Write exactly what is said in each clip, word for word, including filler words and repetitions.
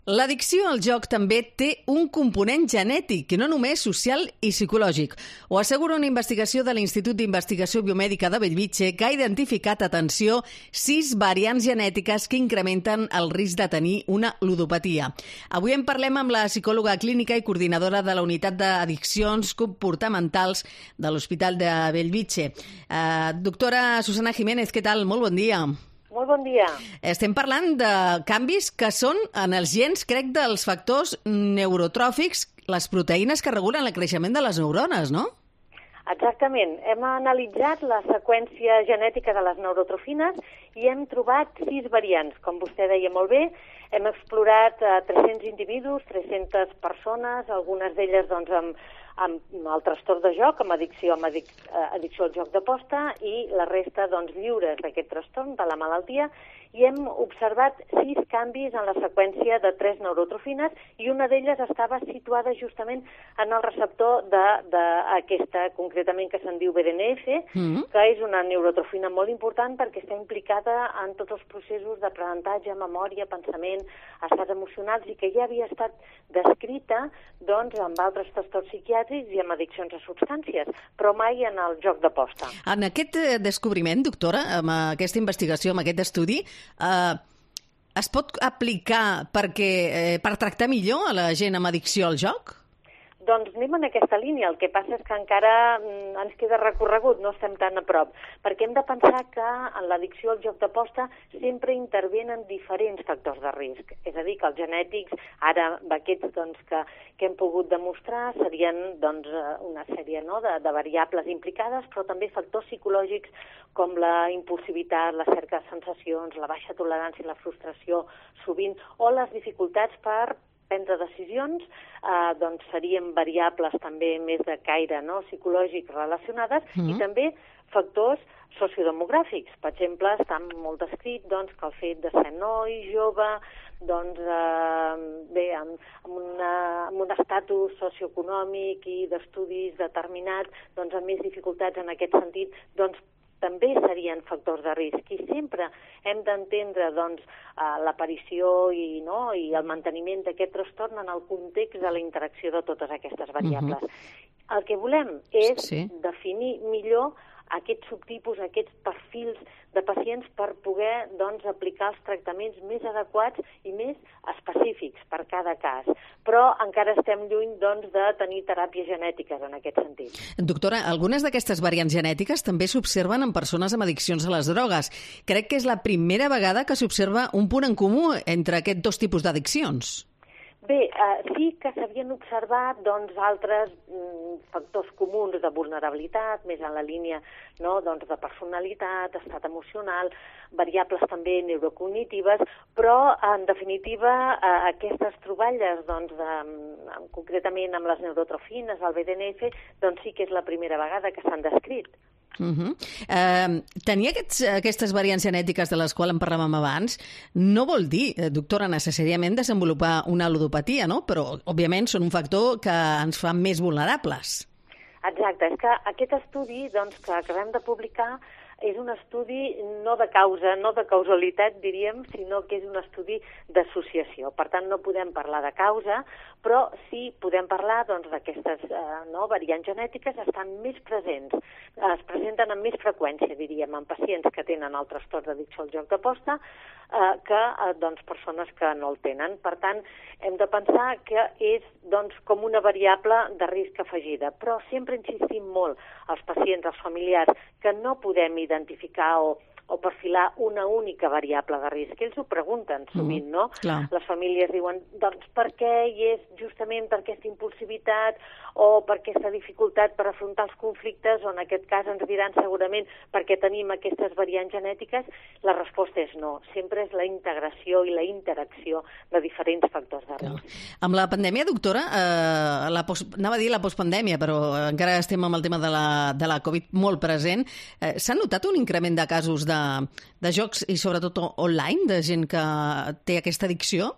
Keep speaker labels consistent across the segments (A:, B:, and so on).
A: L'addicció al joc també té un component genètic, i no només social i psicològic. Ho assegura una investigació de l'Institut d'Investigació Biomèdica de Bellvitge, que ha identificat, atenció, sis variants genètiques que incrementen el risc de tenir una ludopatia. Avui en parlem amb la psicòloga clínica i coordinadora de la Unitat d'Addiccions Comportamentals de l'Hospital de Bellvitge. Uh, doctora Susana Jiménez, què tal? Molt bon dia.
B: Molt bon dia.
A: Estem parlant de canvis que són en els gens, crec, dels factors neurotròfics, les proteïnes que regulen el creixement de les neurones, no?
B: Exactament. Hem analitzat la seqüència genètica de les neurotrofines i hem trobat sis variants. Com vostè deia molt bé, hem explorat uh, tres-cents individus, tres-centes persones, algunes d'elles doncs, amb, amb el trastorn de joc, amb addicció, amb addic addicció al joc d'aposta, i la resta doncs, lliures d'aquest trastorn, de la malaltia, i hem observat sis canvis en la seqüència de tres neurotrofines, i una d'elles estava situada justament en el receptor d'aquesta, concretament, que se'n diu B D N F, mm-hmm. que és una neurotrofina molt important perquè està implicada en tots els processos d'aprenentatge, memòria, pensament, estats emocionals, i que ja havia estat descrita doncs, amb altres trastorns psiquiàtrics i amb addiccions a substàncies, però mai en el joc d'aposta.
A: En aquest descobriment, doctora, amb aquesta investigació, amb aquest estudi, eh, es pot aplicar perquè, eh, per tractar millor a la gent amb addicció al joc?
B: Doncs anem en aquesta línia. El que passa és que encara mm, ens queda recorregut, no estem tan a prop, perquè hem de pensar que en l'addicció al joc d'aposta sempre intervenen diferents factors de risc. És a dir, que els genètics, ara aquests doncs, que, que hem pogut demostrar, serien doncs, una sèrie no, de, de variables implicades, però també factors psicològics com la impulsivitat, la cerca de sensacions, la baixa tolerància i la frustració, sovint, o les dificultats per prendre decisions, eh, doncs serien variables també més de caire no, psicològic relacionades, mm-hmm. i també factors sociodemogràfics. Per exemple, està molt descrit doncs, que el fet de ser noi, jove, doncs, eh, bé, amb, amb, una, amb un estatus socioeconòmic i d'estudis determinat, doncs, amb més dificultats en aquest sentit, doncs, també serien factors de risc, i sempre hem d'entendre doncs, l'aparició i, no, i el manteniment d'aquest trastorn en el context de la interacció de totes aquestes variables. Uh-huh. El que volem és sí. definir millor aquests subtipus, aquests perfils de pacients per poder doncs, aplicar els tractaments més adequats i més específics per cada cas. Però encara estem lluny doncs, de tenir teràpies genètiques en aquest sentit.
A: Doctora, algunes d'aquestes variants genètiques també s'observen en persones amb addiccions a les drogues. Crec que és la primera vegada que s'observa un punt en comú entre aquests dos tipus d'addiccions.
B: Bé, eh, sí que s'havien observat doncs, altres mm, factors comuns de vulnerabilitat, més en la línia no, doncs, de personalitat, estat emocional, variables també neurocognitives, però, en definitiva, eh, aquestes troballes, doncs, de, concretament amb les neurotrofines, el B D N F, doncs sí que és la primera vegada que s'han descrit.
A: Uh-huh. Uh, tenir aquests, aquestes variants genètiques de les quals en parlàvem abans no vol dir, doctora, necessàriament desenvolupar una ludopatia, no? Però, òbviament, són un factor que ens fa més vulnerables.
B: Exacte. És que aquest estudi doncs, que acabem de publicar és un estudi no de causa, no de causalitat, diríem, sinó que és un estudi d'associació. Per tant, no podem parlar de causa, però sí podem parlar doncs, d'aquestes eh, no, variants genètiques estan més presents, es presenten amb més freqüència, diríem, en pacients que tenen el trastorn d'addicció al joc d'aposta eh, que eh, doncs, persones que no el tenen. Per tant, hem de pensar que és doncs, com una variable de risc afegida, però sempre insistim molt als pacients, als familiars, que no podem identificar o, o perfilar una única variable de risc. Ells ho pregunten sovint, no?
A: Clar.
B: Les famílies diuen, doncs per què? I és justament per aquesta impulsivitat o per aquesta dificultat per afrontar els conflictes, o en aquest cas ens diran segurament perquè tenim aquestes variants genètiques. La resposta és no. Sempre és la integració i la interacció de diferents factors de risc.
A: Clar. Amb la pandèmia, doctora, eh, la post, anava a dir la postpandèmia, però encara estem amb el tema de la, de la Covid molt present, eh, s'ha notat un increment de casos de de jocs i sobretot online, de gent que té aquesta addicció?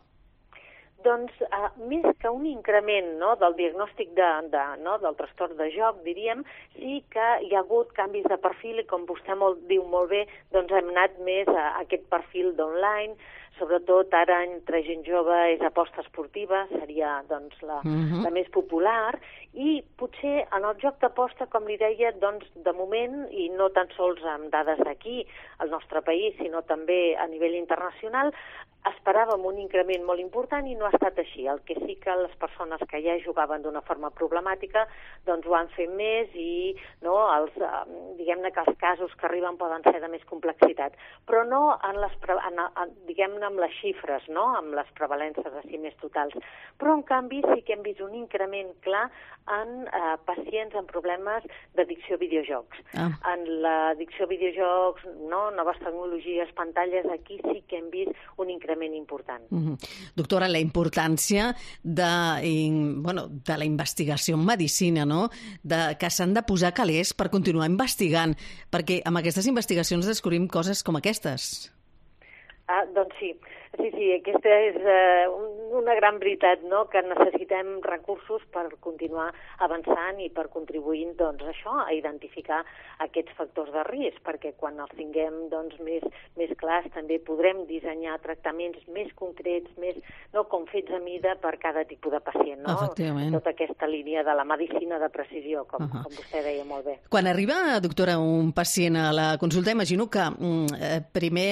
B: Doncs uh, més que un increment no, del diagnòstic de, de, no, del trastorn de joc, diríem, sí que hi ha hagut canvis de perfil i, com vostè molt, diu molt bé, doncs hem anat més a aquest perfil d'online, sobretot ara entre gent jove és aposta esportiva, seria doncs la, uh-huh. la més popular, i potser en el joc d'aposta, com li deia, doncs de moment, i no tan sols amb dades d'aquí, al nostre país, sinó també a nivell internacional, esperàvem un increment molt important i no ha estat així. El que sí que les persones que ja jugaven d'una forma problemàtica doncs ho han fet més i no, els, diguem-ne que els casos que arriben poden ser de més complexitat, però no en les, en, en, diguem-ne amb les xifres, no? Amb les prevalences així més totals. Però en canvi sí que hem vist un increment clar en eh, pacients amb problemes d'addicció a videojocs. Ah. En l'addicció a videojocs, no, noves tecnologies, pantalles, aquí sí que hem vist un increment important.
A: Mm-hmm. Doctora, la importància de, in, bueno, de la investigació en medicina, no? De, que s'han de posar calés per continuar investigant, perquè amb aquestes investigacions descobrim coses com aquestes.
B: Ah, doncs sí. Sí, sí, aquesta és eh, una gran veritat, no?, que necessitem recursos per continuar avançant i per contribuir, doncs, això, a identificar aquests factors de risc, perquè quan els tinguem, doncs, més, més clars també podrem dissenyar tractaments més concrets, més, no, com fets a mida per cada tipus de pacient, no?
A: Efectivament.
B: Tota aquesta línia de la medicina de precisió, com, uh-huh. com vostè deia molt bé.
A: Quan arriba, doctora, un pacient a la consulta, imagino que eh, primer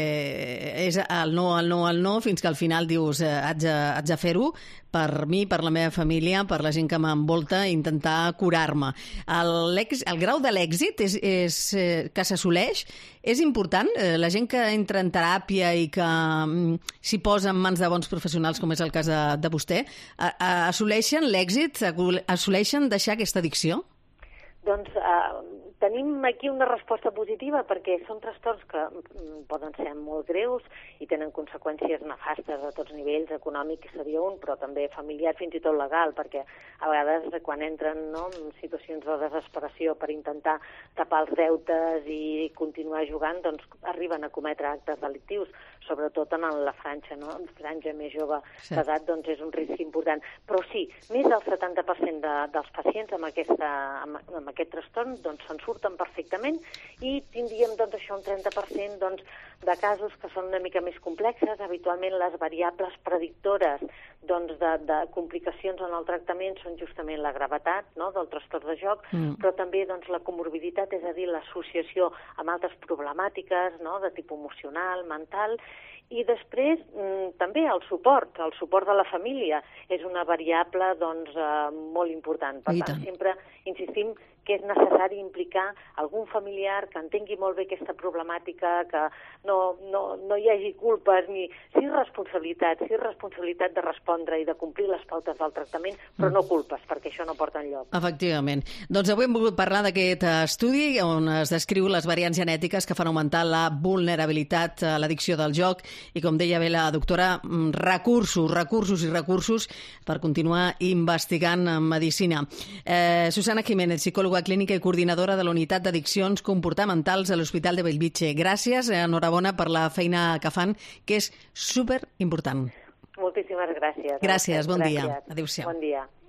A: eh, és el no, el no, el no, fins que al final dius eh, haig de, haig de fer-ho per mi, per la meva família, per la gent que m'envolta, intentar curar-me. El, el grau de l'èxit és, és, eh, que s'assoleix és important? Eh, la gent que entra en teràpia i que mm, s'hi posa en mans de bons professionals, com és el cas de, de vostè, a, a, assoleixen l'èxit? Assoleixen deixar aquesta addicció?
B: Doncs eh, tenim aquí una resposta positiva perquè són trastorns que poden ser molt greus i tenen conseqüències nefastes a tots nivells, econòmic seria un, però també familiar, fins i tot legal, perquè a vegades quan entren, no, en situacions de desesperació per intentar tapar els deutes i continuar jugant, doncs arriben a cometre actes delictius, sobretot en la franja, no? En franja més jove sí. d'edat, doncs és un risc important. Però sí, més del setanta per cent de, dels pacients amb, aquesta, amb, amb aquest trastorn doncs se'n surten perfectament i tindríem doncs això un trenta per cent doncs, de casos que són una mica més complexes. Habitualment les variables predictores doncs, de, de complicacions en el tractament són justament la gravetat, no?, del trastorn de joc, mm. però també doncs, la comorbiditat, és a dir, l'associació amb altres problemàtiques, no?, de tipus emocional, mental. I després mm, també el suport, el suport de la família és una variable doncs, eh, molt important. Per tant, sempre insistim que és necessari implicar algun familiar que entengui molt bé aquesta problemàtica, que no, no, no hi hagi culpes, ni sí responsabilitat, sí responsabilitat de respondre i de complir les pautes del tractament, però no culpes, perquè això no porta enlloc.
A: Efectivament. Doncs avui hem volgut parlar d'aquest estudi on es descriu les variants genètiques que fan augmentar la vulnerabilitat a l'addicció del joc i, com deia bé la doctora, recursos, recursos i recursos per continuar investigant en medicina. Eh, Susana Jiménez, psicòloga clínica i coordinadora de la Unitat d'Addiccions Comportamentals a l'Hospital de Bellvitge. Gràcies, enhorabona per la feina que fan, que és superimportant.
B: Moltíssimes gràcies.
A: Gràcies, bon
B: gràcies.
A: dia. Adéu-siau.
B: Bon dia.